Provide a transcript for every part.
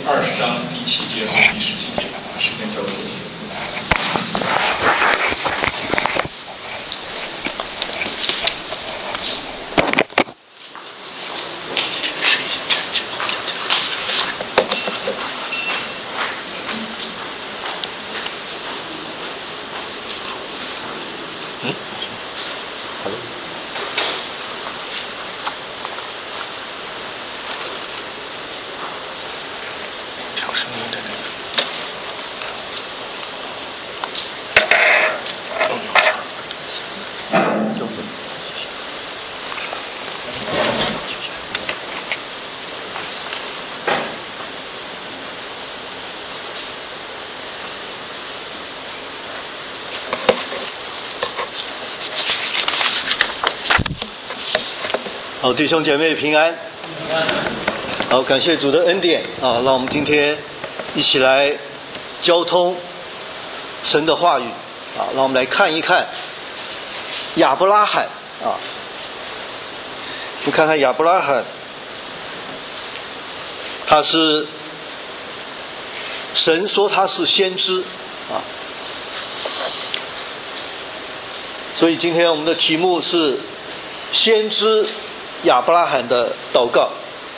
20章第7节和第17节，把时间交给你。 好，弟兄姐妹平安。好，感谢主的恩典啊，让我们今天一起来交通神的话语啊，让我们来看一看亚伯拉罕啊。我们看看亚伯拉罕，他是神说他是先知啊，所以今天我们的题目是先知亚伯拉罕的祷告。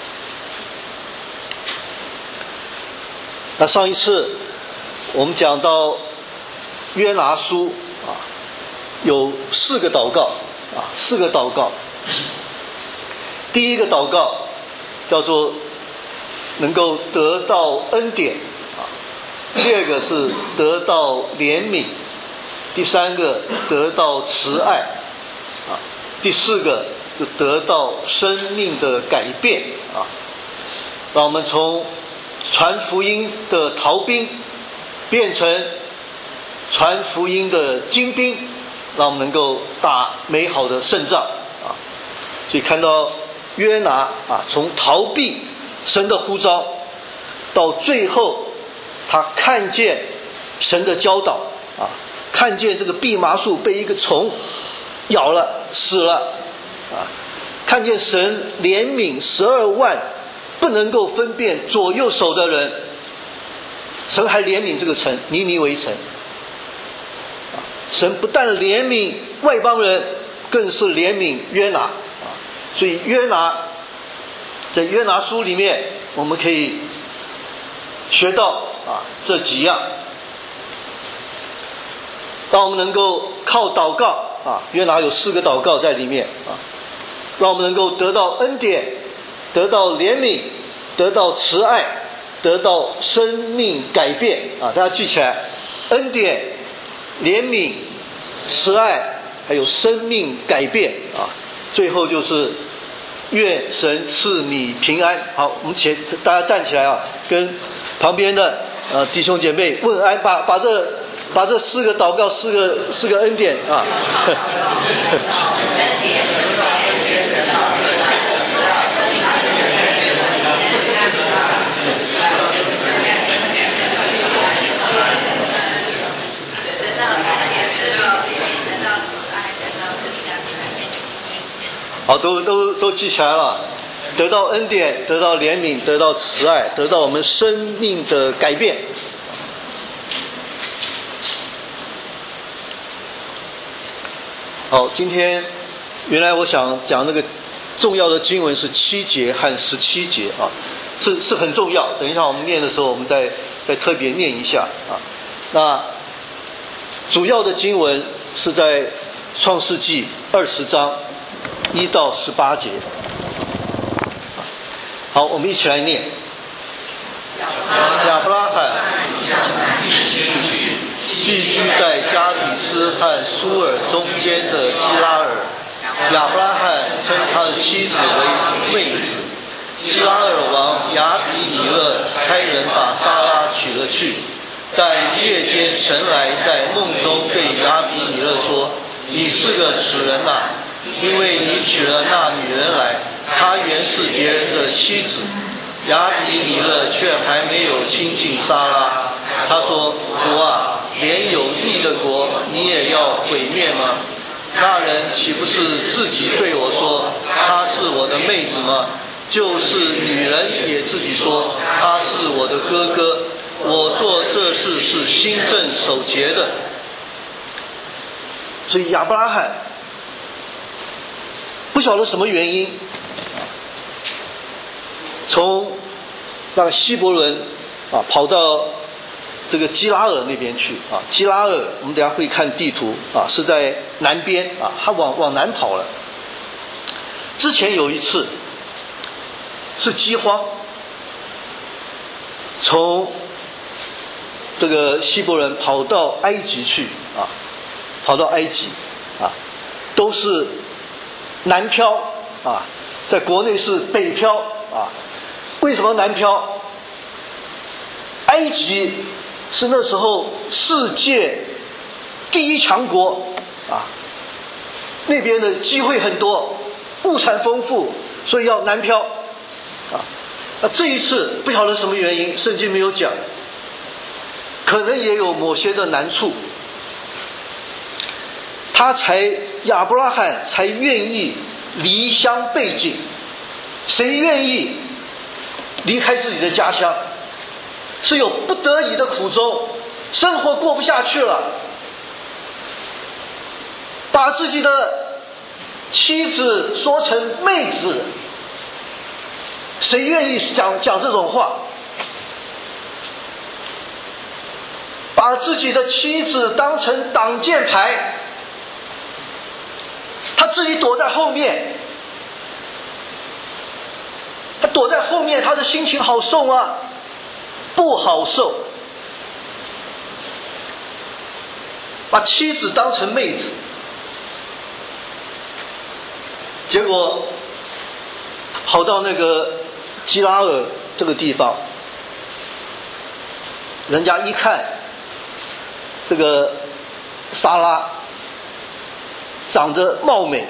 那上一次我们讲到约拿书啊，有4个祷告啊，4个祷告。第一个祷告叫做能够得到恩典啊，第二个是得到怜悯，第三个得到慈爱啊，第4个就得到生命的改变啊，让我们从传福音的逃兵变成传福音的精兵，让我们能够打美好的胜仗啊。所以看到约拿啊，从逃避神的呼召，到最后他看见神的教导啊，看见这个蓖麻树被一个虫咬了死了啊，看见神怜悯12万不能够分辨左右手的人，神还怜悯这个城尼尼微城啊，神不但怜悯外邦人，更是怜悯约拿啊。所以约拿在约拿书里面我们可以学到啊这几样，让我们能够靠祷告啊，约拿有4个祷告在里面啊，让我们能够得到恩典，得到怜悯，得到慈爱，得到生命改变啊！大家记起来，恩典、怜悯、慈爱，还有生命改变啊！最后就是愿神赐你平安。好，我们大家站起来啊，跟旁边的弟兄姐妹问安，把这4个祷告四个恩典啊。好，都记起来了，得到恩典，得到怜悯，得到慈爱，得到我们生命的改变。好，今天原来我想讲那个重要的经文是7节和17节啊，是很重要。等一下我们念的时候，我们再特别念一下啊。那主要的经文是在创世纪20章1到18节。好，我们一起来念。亚伯拉罕寄居在加比斯和苏尔中间的基拉尔，亚伯拉罕称他的妻子为妹子。基拉尔王亚比米勒差人把撒拉娶了去，但夜间神来在梦中对亚比米勒说：“你是个死人呐，因为你娶了那女人来，她原是别人的妻子。”亚比米勒却还没有亲近撒拉。他说：“主啊，连有义的国你也要毁灭吗？那人岂不是自己对我说她是我的妹子吗？就是女人也自己说她是我的哥哥，我做这事是心正守节的。所以亚伯拉罕不晓得什么原因，从那个希伯伦跑到这个基拉尔那边去基拉尔我们等一下会看地图是在南边他往南跑了。之前有一次是饥荒，从这个希伯伦跑到埃及去跑到埃及都是南漂在国内是北漂为什么南漂？埃及是那时候世界第一强国那边的机会很多，物产丰富，所以要南漂这一次不晓得什么原因，圣经没有讲，可能也有某些的难处，亚伯拉罕才愿意离乡背井。谁愿意离开自己的家乡？是有不得已的苦衷，生活过不下去了，把自己的妻子说成妹子，谁愿意讲这种话？把自己的妻子当成挡箭牌，他自己躲在后面，他躲在后面，他的心情好受吗？不好受。把妻子当成妹子，结果跑到那个基拉尔这个地方，人家一看这个撒拉长得貌美，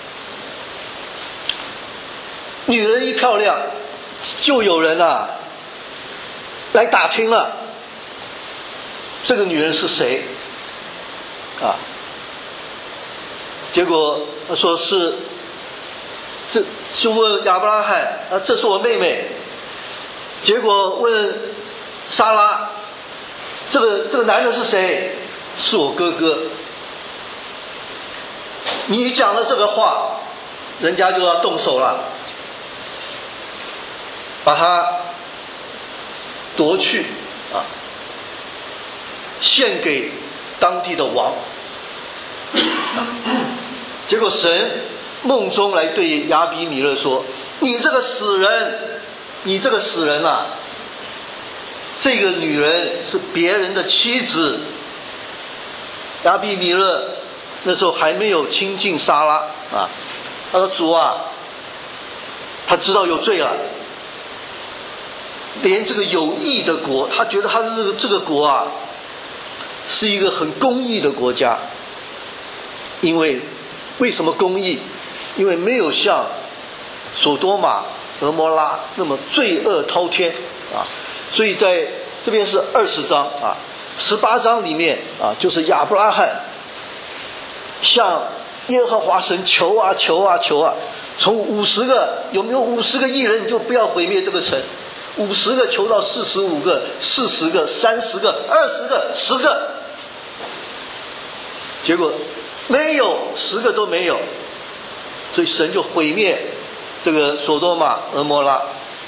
女人一漂亮，就有人来打听了，这个女人是谁结果他说是，就问亚伯拉罕这是我妹妹。结果问撒拉，这个男人是谁？是我哥哥。你讲了这个话，人家就要动手了，把他夺去献给当地的王。结果神梦中来对亚比米勒说，你这个死人，你这个死人这个女人是别人的妻子。亚比米勒那时候还没有亲近撒拉他说主他知道有罪了，连这个有义的国，他觉得他的这个国是一个很公义的国家。为什么公义？因为没有像索多玛、俄摩拉那么罪恶滔天所以在这边是20章18章里面就是亚伯拉罕向耶和华神求从50个，有没有50个义人你就不要毁灭这个城，50个求到45个、40个、30个、20个、10个，结果没有，10个都没有，所以神就毁灭这个索多玛、俄摩拉。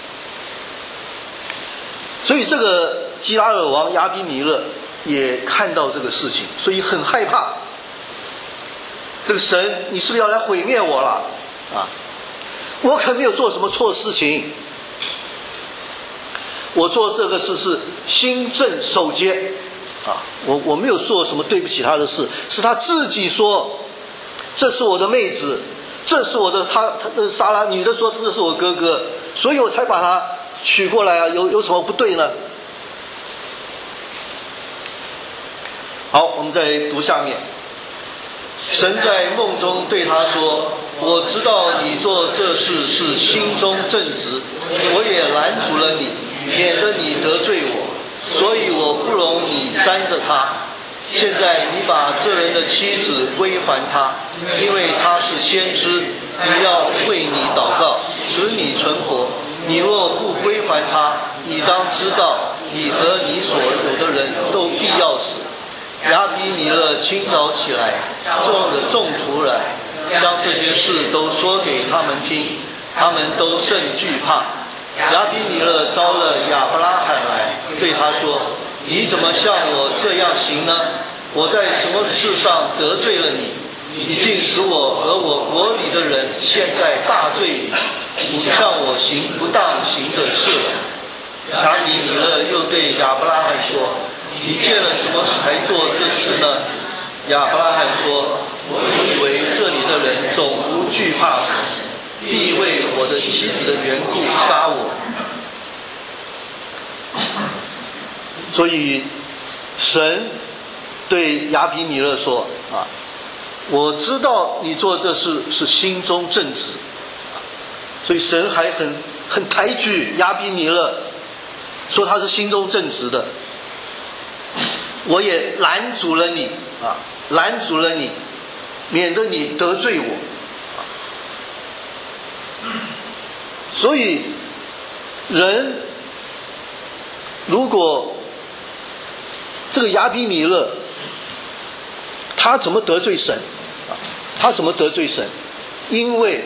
所以这个基拉尔王亚比米勒也看到这个事情，所以很害怕。这个神，你是不是要来毁灭我了我可没有做什么错事情，我做这个事是心正守节我没有做什么对不起他的事，是他自己说这是我的妹子，这是我的他的撒拉，女的说这是我哥哥，所以我才把他娶过来有什么不对呢？好，我们再读下面。神在梦中对他说，我知道你做这事是心中正直，我也拦阻了你，免得你得罪我，所以我不容你沾着他。现在你把这人的妻子归还他，因为他是先知，你要为你祷告，使你存活。你若不归还他，你当知道， 你和你所有的人都必要死。亚比米勒清早起来，召了众仆来，将这些事都说给他们听，他们都甚惧怕。亚比米勒招了亚伯拉罕来，对他说：你怎么向我这样行呢？我在什么事上得罪了你？你竟使我和我国里的人陷在大罪里，不向我行不当行的事了。亚比米勒又对亚伯拉罕说：你见了什么才做这事呢？亚伯拉罕说：我以为这里的人总不惧怕神，必为我的妻子的缘故杀我。所以神对亚比米勒说：我知道你做这事是心中正直。所以神还很抬举亚比米勒，说他是心中正直的。我也拦阻了你，拦阻了你，免得你得罪我。所以人如果这个亚比米勒他怎么得罪神？他怎么得罪神？因为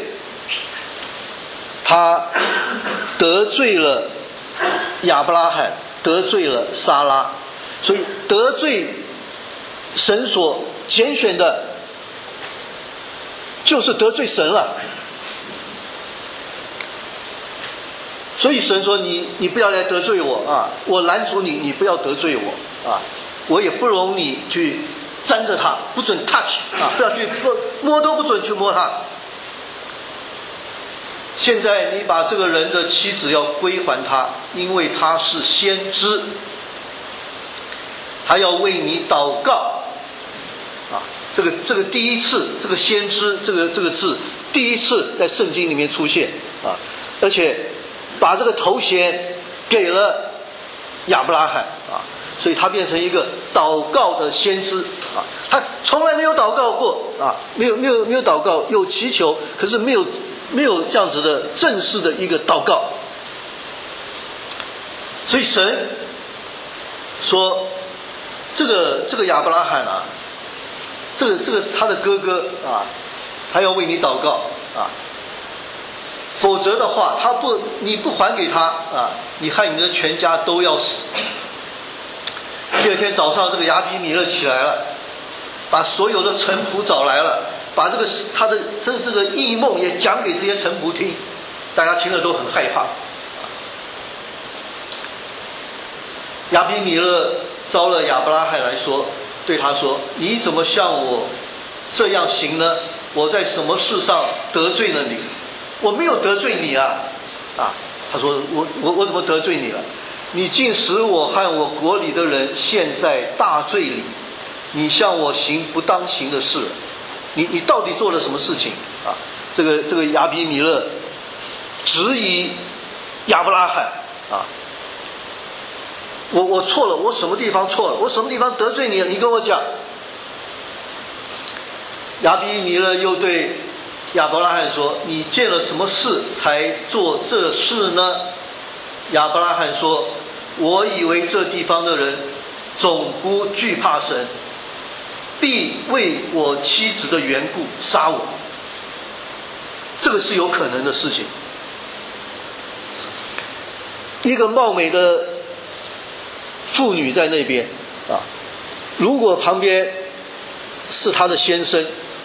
他得罪了亚伯拉罕，得罪了撒拉，所以得罪神所拣选的，就是得罪神了。所以神说你不要来得罪我我拦阻你，你不要得罪我我也不容你去沾着他，不准 touch 不要去摸，都不准去摸他。现在你把这个人的妻子要归还他，因为他是先知，他要为你祷告这个第一次，这个先知这个字第一次在圣经里面出现而且把这个头衔给了亚伯拉罕所以他变成一个祷告的先知他从来没有祷告过没有祷告，有祈求，可是没有这样子的正式的一个祷告。所以神说这个亚伯拉罕这个他的哥哥他要为你祷告否则的话你不还给他你害你的全家都要死。第二天早上，这个亚比米勒起来了，把所有的臣仆找来了，把他的这个异梦也讲给这些臣仆听，大家听了都很害怕。亚比米勒招了亚伯拉罕来说，对他说：你怎么向我这样行呢？我在什么事上得罪了你？我没有得罪你他说我怎么得罪你了？你竟使我和我国里的人陷在大罪里，你向我行不当行的事，你到底做了什么事情这个亚比米勒质疑亚伯拉罕我错了，我什么地方错了？我什么地方得罪你了？你跟我讲。亚比米勒又对亚伯拉罕说：你见了什么事才做这事呢？亚伯拉罕说：我以为这地方的人总不惧怕神，必为我妻子的缘故杀我。这个是有可能的事情。一个貌美的妇女在那边如果旁边是她的先生，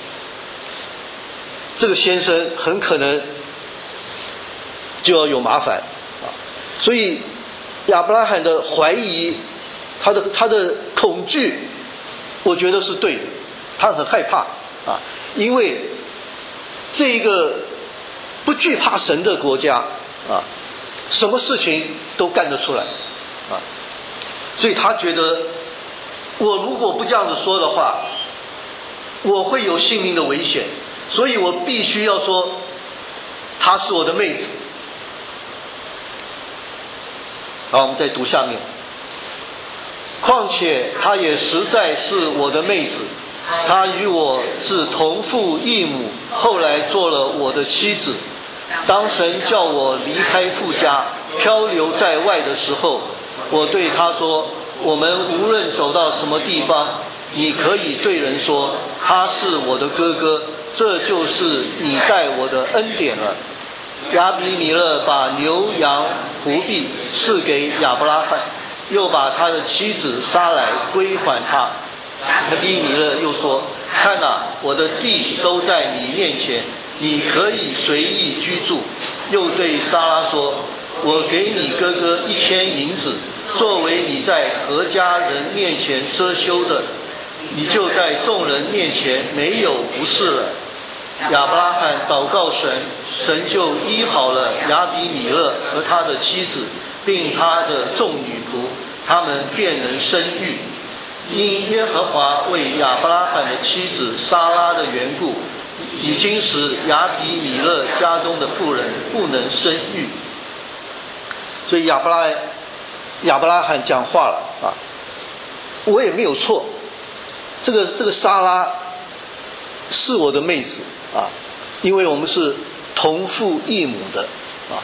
这个先生很可能就要有麻烦所以亚伯拉罕的怀疑，他的恐惧，我觉得是对的，他很害怕因为这个不惧怕神的国家什么事情都干得出来所以他觉得我如果不这样子说的话，我会有性命的危险，所以我必须要说她是我的妹子。好，我们再读下面。况且她也实在是我的妹子，她与我是同父异母，后来做了我的妻子。当神叫我离开父家，漂流在外的时候， 我对他说，我们无论走到什么地方，你可以对人说，他是我的哥哥，这就是你待我的恩典了。亚比米勒把牛羊仆婢赐给亚伯拉罕，又把他的妻子杀来归还他。亚比米勒又说，看哪，我的地都在你面前，你可以随意居住。又对撒拉说，我给你哥哥1000银子，作为你在何家人面前遮羞的，你就在众人面前没有不是了。亚伯拉罕祷告神，神就医好了亚比米勒和他的妻子，并他的众女仆，他们便能生育。因耶和华为亚伯拉罕的妻子撒拉的缘故，已经使亚比米勒家中的妇人不能生育。所以亚伯拉罕讲话了啊，我也没有错，这个撒拉是我的妹子啊，因为我们是同父异母的啊，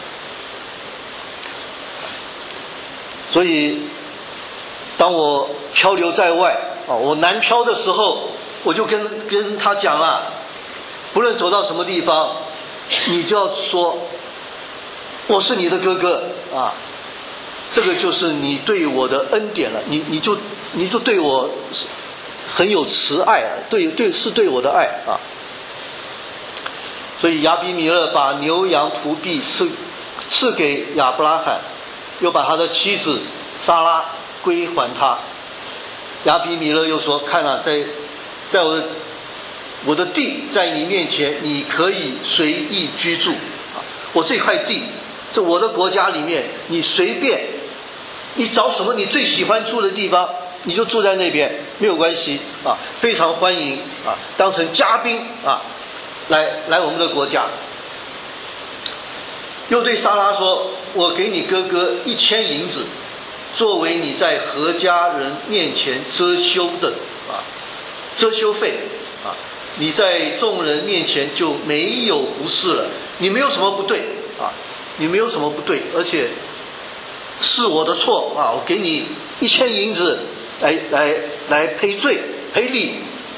所以当我漂流在外啊，我南漂的时候，我就跟他讲了，不论走到什么地方，你就要说我是你的哥哥啊，这个就是你对我的恩典了，你就对我很有慈爱啊，是对我的爱啊。所以亚比米勒把牛羊仆婢赐给亚伯拉罕，又把他的妻子撒拉归还他。亚比米勒又说，看啊，在我的地在你面前，你可以随意居住啊，我这块地在我的国家里面，你随便你找什么你最喜欢住的地方，你就住在那边，没有关系啊，非常欢迎啊，当成嘉宾啊，来我们的国家。又对撒拉说，我给你哥哥1000银子，作为你在何家人面前遮羞的啊，遮羞费啊，你在众人面前就没有不是了，你没有什么不对啊，你没有什么不对，而且是我的错啊，我给你1000银子来赔罪赔礼。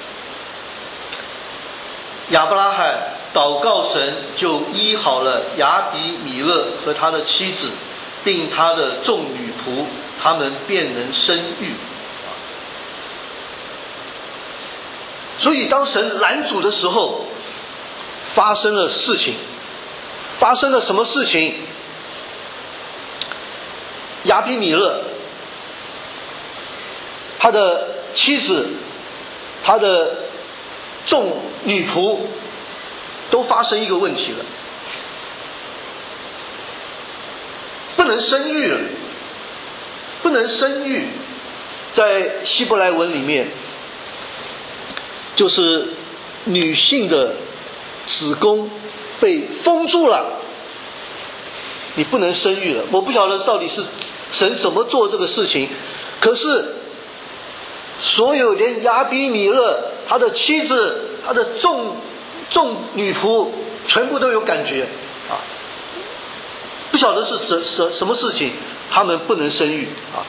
亚伯拉罕祷告神，就医好了亚比米勒和他的妻子，并他的众女仆，他们便能生育。所以当神拦阻的时候，发生了事情。发生了什么事情？亚比米勒他的妻子，他的众女仆都发生一个问题了，不能生育了。不能生育，在希伯来文里面就是女性的子宫被封住了，你不能生育了。我不晓得到底是神怎么做这个事情，可是所有连亚比米勒他的妻子，他的众女仆全部都有感觉啊，不晓得是什么事情，他们不能生育啊。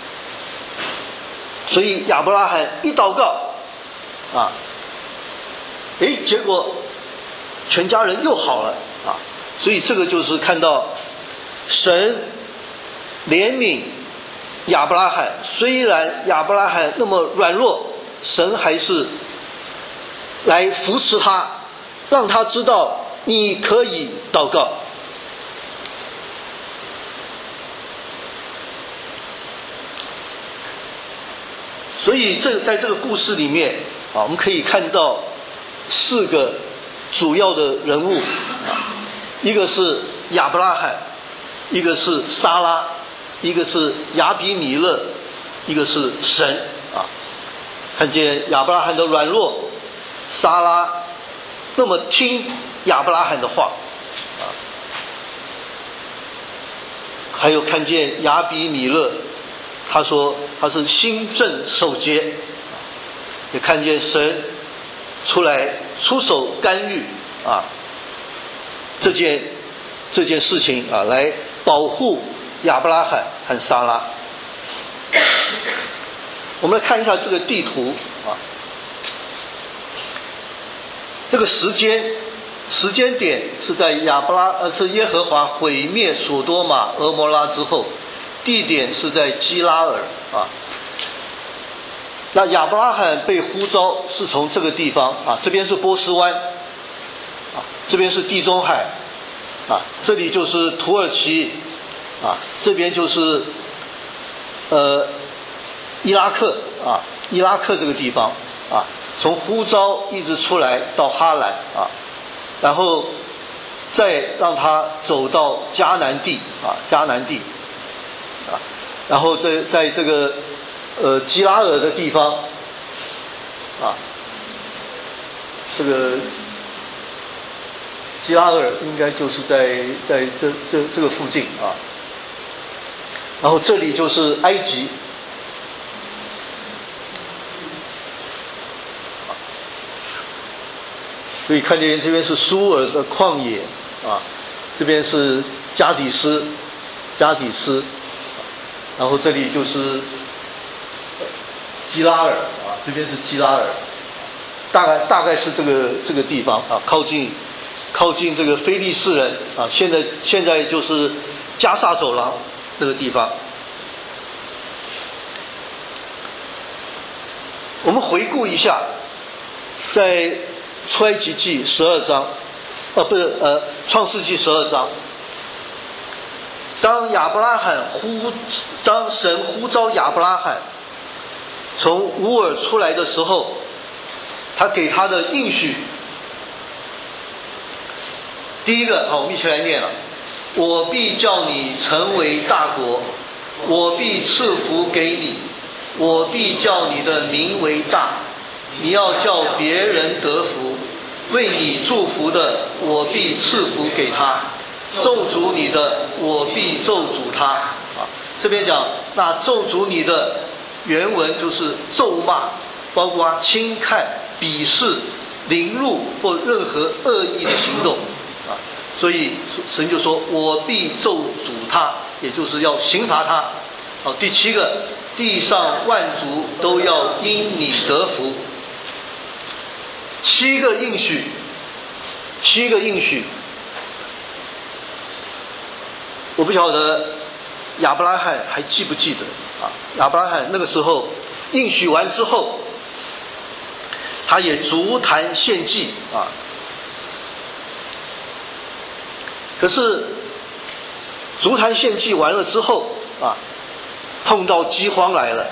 所以亚伯拉罕一祷告啊，结果全家人又好了啊。所以这个就是看到神怜悯亚伯拉罕，虽然亚伯拉罕那么软弱，神还是来扶持他，让他知道你可以祷告。所以在这个故事里面啊，我们可以看到4个主要的人物啊，一个是亚伯拉罕，一个是撒拉，一个是亚比米勒，一个是神啊。看见亚伯拉罕的软弱，撒拉那么听亚伯拉罕的话啊，还有看见亚比米勒，他说他是心正守节，也看见神出手干预啊这件事情啊，来保护亚伯拉罕和撒拉。 我们来看一下这个地图啊，这个时间点是在是耶和华毁灭所多玛、俄摩拉之后，地点是在基拉尔啊。那亚伯拉罕被呼召是从这个地方啊，这边是波斯湾啊，这边是地中海啊，这里就是土耳其啊，这边就是伊拉克啊，伊拉克这个地方啊，从呼召一直出来到哈兰啊，然后再让他走到迦南地啊，迦南地啊，然后在这个基拉尔的地方啊，这个基拉尔应该就是在这个附近啊，然后这里就是埃及。所以看见这边是苏尔的旷野啊，这边是加底斯，然后这里就是基拉尔啊，这边是基拉尔，大概是这个地方啊，靠近这个非利士人啊，现在就是加萨走廊那个地方。我们回顾一下，在出埃及记12章，创世纪12章，当神呼召亚伯拉罕从乌尔出来的时候，他给他的应许，第一个，好，我们一起来念了：我必叫你成为大国，我必赐福给你，我必叫你的名为大，你要叫别人得福，为你祝福的，我必赐福给他；咒诅你的，我必咒诅他。啊，这边讲那咒诅你的原文就是咒骂，包括轻看、鄙视、凌辱或任何恶意的行动。啊，所以神就说我必咒诅他，也就是要刑罚他。好，第7个，地上万族都要因你得福。7个应许，我不晓得亚伯拉罕还记不记得啊？亚伯拉罕那个时候应许完之后，他也足坛献祭啊。可是足坛献祭完了之后啊，碰到饥荒来了。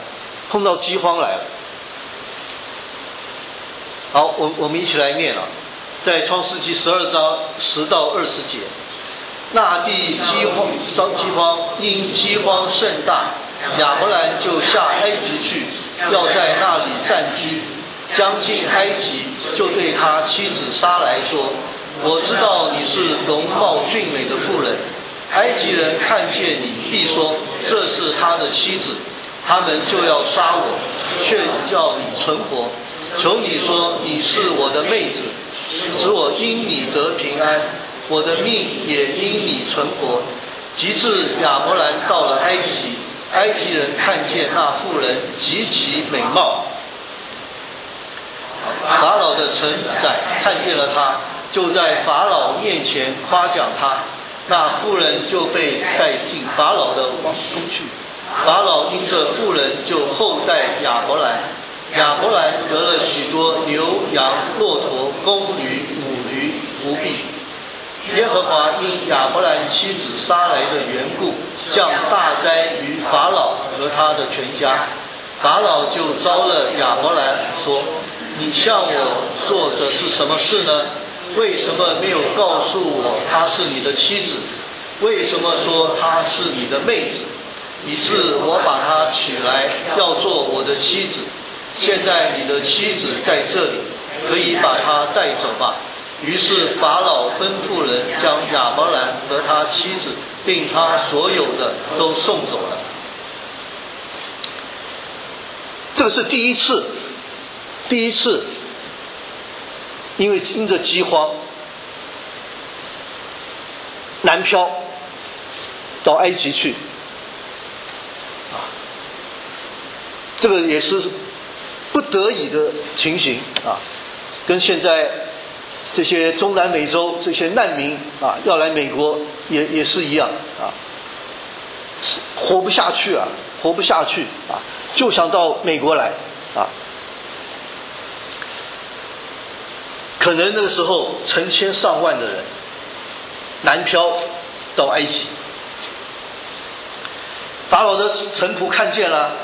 好，我们一起来念了，在创世纪12章10到20节，那地饥荒，因饥荒甚大，亚伯兰就下埃及去，要在那里暂居。将近埃及，就对他妻子撒来说：我知道你是容貌俊美的妇人，埃及人看见你，必说这是他的妻子，他们就要杀我，却叫你存活。求你说你是我的妹子，使我因你得平安，我的命也因你存活。及至亚伯兰到了埃及，埃及人看见那妇人极其美貌，法老的臣宰看见了他，就在法老面前夸奖他。那妇人就被带进法老的王宫去，法老因这妇人就厚待亚伯兰。亚伯兰得了许多牛羊骆驼公驴母驴仆婢。耶和华因亚伯兰妻子撒来的缘故，降大灾于法老和他的全家。法老就招了亚伯兰说：你向我做的是什么事呢？为什么没有告诉我她是你的妻子？为什么说她是你的妹子？以致我把她娶来，要做我的妻子。现在你的妻子在这里，可以把她带走吧。于是法老吩咐人将亚伯兰和他妻子并他所有的都送走了。这个是第一次，因着饥荒南漂到埃及去啊。 这个也是不得已的情形啊，跟现在这些中南美洲这些难民啊要来美国也是一样啊，活不下去啊，活不下去啊，就想到美国来啊。可能那个时候成千上万的人南漂到埃及，法老的臣仆看见了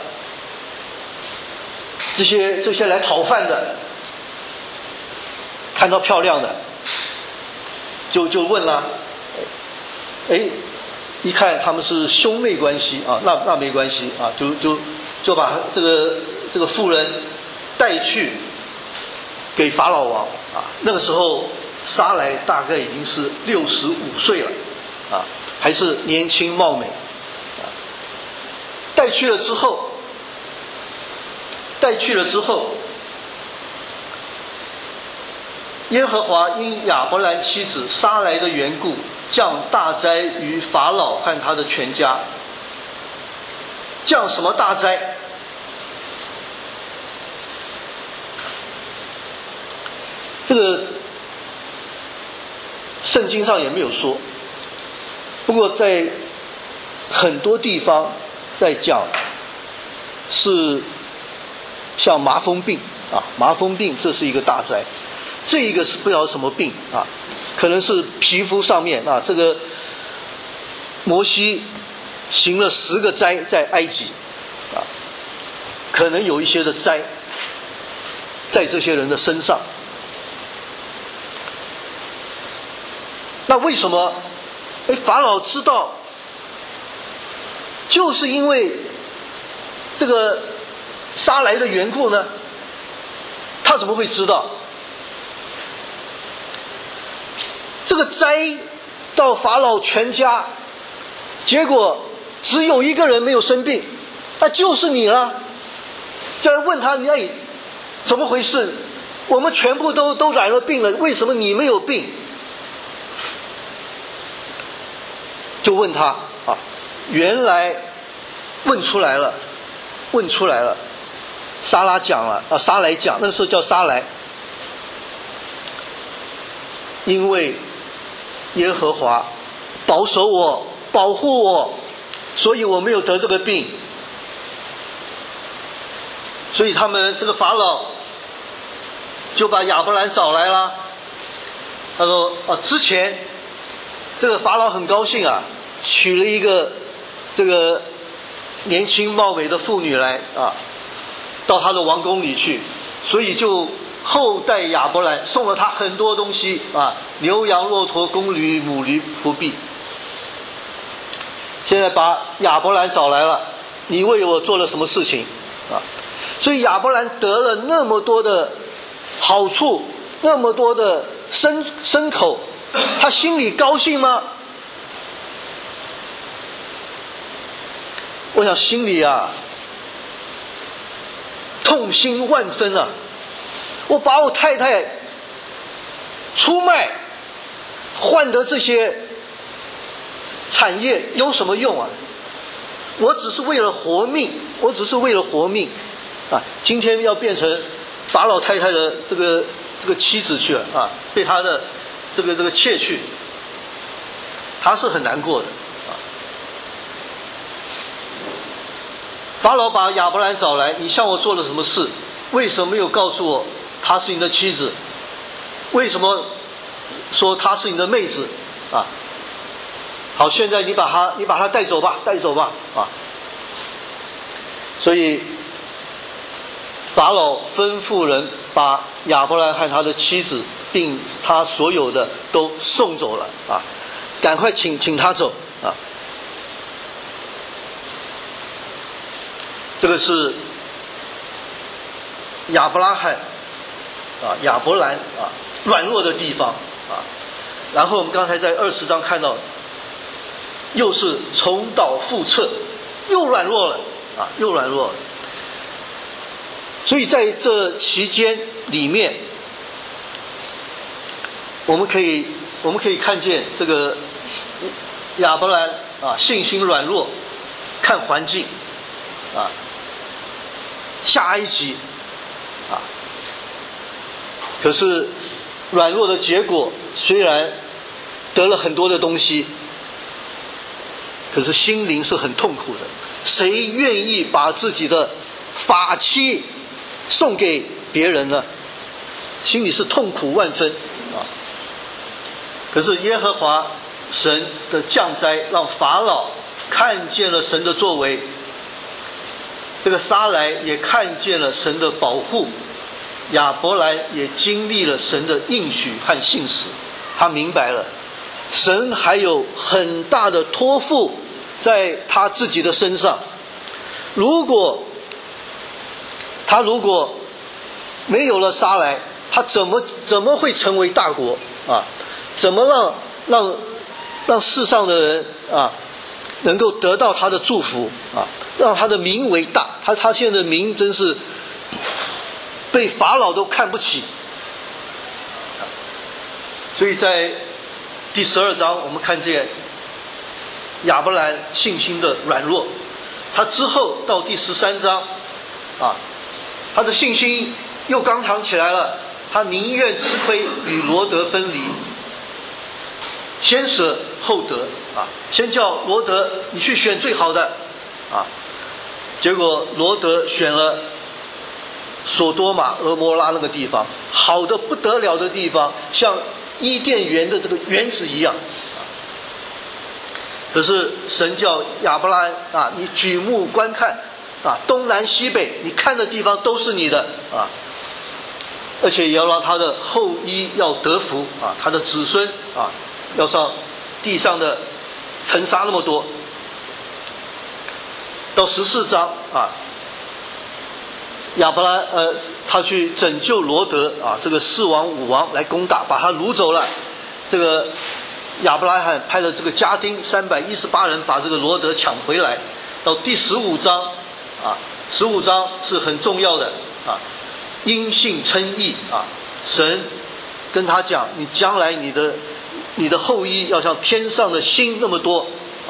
这些来讨饭的，看到漂亮的，就问了，一看他们是兄妹关系啊，那没关系啊，就把这个妇人带去给法老王啊。那个时候撒莱大概已经是65岁了啊，还是年轻貌美啊。带去了之后，耶和华因亚伯兰妻子撒莱的缘故，降大灾于法老和他的全家。降什么大灾？这个圣经上也没有说，不过在很多地方在讲，是像麻风病啊，麻风病这是一个大灾。这一个是不知道什么病啊，可能是皮肤上面啊。这个摩西行了10个灾在埃及啊，可能有一些的灾在这些人的身上。那为什么法老知道？就是因为这个撒莱的缘故呢？他怎么会知道？这个灾到法老全家，结果只有一个人没有生病，那就是你了。就来问他，你怎么回事？我们全部都染了病了，为什么你没有病？就问他啊，原来问出来了。撒莱讲，那个时候叫撒莱，因为耶和华保守我、保护我，所以我没有得这个病。所以他们这个法老就把亚伯兰找来了。他说之前这个法老很高兴啊，娶了一个这个年轻貌美的妇女来啊，到他的王宫里去，所以就厚待亚伯兰，送了他很多东西啊，牛羊骆驼公驴母驴仆婢。现在把亚伯兰找来了，你为我做了什么事情啊？所以亚伯兰得了那么多的好处，那么多的牲口，他心里高兴吗？我想心里啊痛心万分啊！我把我太太出卖换得这些产业有什么用啊？我只是为了活命啊！今天要变成法老太太的这个妻子去了啊，被他的这个妾去，他是很难过的啊。法老把亚伯兰找来，你向我做了什么事？为什么没有告诉我她是你的妻子？为什么说她是你的妹子啊？好，现在你把她带走吧啊！所以法老吩咐人把亚伯兰和他的妻子并他所有的都送走了啊！赶快请他走啊！这个是亚伯兰啊软弱的地方啊。然后我们刚才在20章看到，又是重蹈覆辙，又软弱了。所以在这期间里面，我们可以看见这个亚伯兰啊信心软弱，看环境啊， 下埃及，啊，可是软弱的结果虽然得了很多的东西，可是心灵是很痛苦的。谁愿意把自己的法器送给别人呢？心里是痛苦万分啊！可是耶和华神的降灾让法老看见了神的作为，这个撒来也看见了神的保护，亚伯兰也经历了神的应许和信实，他明白了神还有很大的托付在他自己的身上。如果没有了撒来，他怎么会成为大国啊？怎么让世上的人啊能够得到他的祝福啊？让他的名为大。他现在的名真是被法老都看不起。所以在第12章我们看见亚伯兰信心的软弱，他之后到第13章啊，他的信心又刚强起来了，他宁愿吃亏与罗德分离，先舍后得啊，先叫罗德你去选最好的啊，结果罗德选了索多玛俄摩拉那个地方，好的不得了的地方，像伊甸园的这个园子一样。可是神叫亚伯兰啊，你举目观看啊，东南西北你看的地方都是你的啊，而且也要让他的后裔要得福啊，他的子孙啊要像地上的尘沙那么多。到14章啊，亚伯兰他去拯救罗德啊，这个4王5王来攻打，把他掳走了。这个亚伯拉罕派了这个家丁318人把这个罗德抢回来。到第15章啊，15章是很重要的啊，因信称义啊，神跟他讲，你将来你的后裔要像天上的星那么多，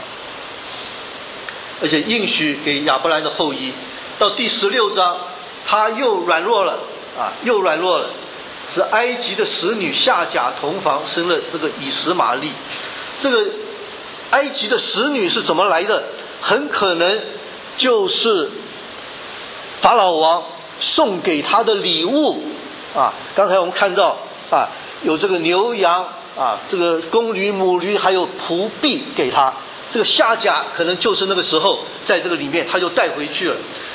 而且应许给亚伯兰的后裔。到第16章他又软弱了啊，是埃及的使女夏甲同房生了这个以实玛利。这个埃及的使女是怎么来的？很可能就是法老王送给他的礼物啊。刚才我们看到啊，有这个牛羊啊，这个公驴母驴还有仆婢给他。这个夏甲可能就是那个时候在这个里面他就带回去了。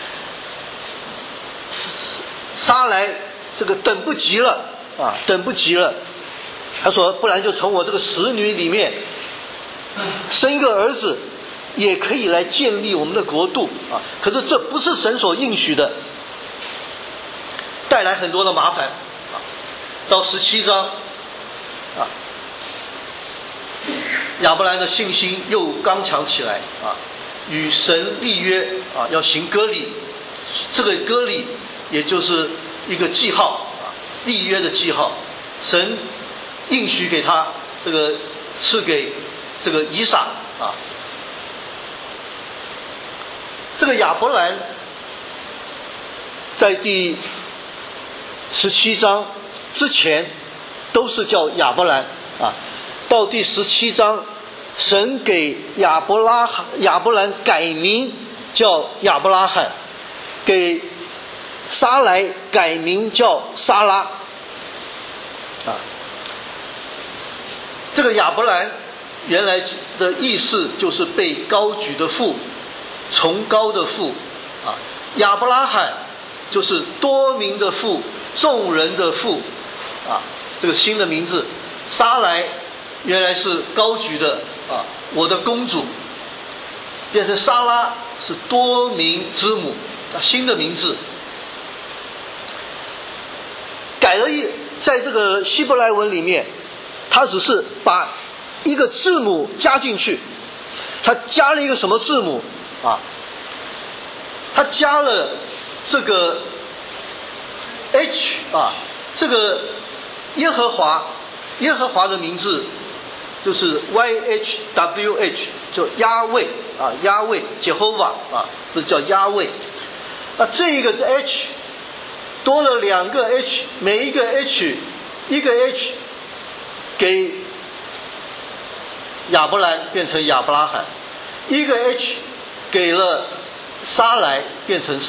撒来这个等不及了啊，他说不然就从我这个使女里面生一个儿子，也可以来建立我们的国度啊。可是这不是神所应许的，带来很多的麻烦啊。到17章啊，亚伯兰的信心又刚强起来啊，与神立约啊，要行割礼。这个割礼也就是一个记号啊，立约的记号。神应许给他这个赐给这个以撒啊。这个亚伯兰在第17章之前都是叫亚伯兰啊，到第17章神给亚伯兰改名叫亚伯拉罕，给撒来改名叫撒拉啊。这个亚伯兰原来的意思就是被高举的父，崇高的父啊。亚伯拉罕就是多名的父，众人的父啊，这个新的名字。撒来原来是高举的啊，我的公主，变成撒拉是多名之母啊，新的名字。改了在这个希伯来文里面，他只是把一个字母加进去，他加了一个什么字母啊？他加了这个 H 啊，这个耶和华的名字就是 YHWH， 就亚卫啊，亚卫 Jehovah 啊，不是叫亚卫。 那这个是 H 多了2个 H， 每一个 H 一个 H 给亚伯兰变成亚伯拉罕，一个 H 给了撒来变成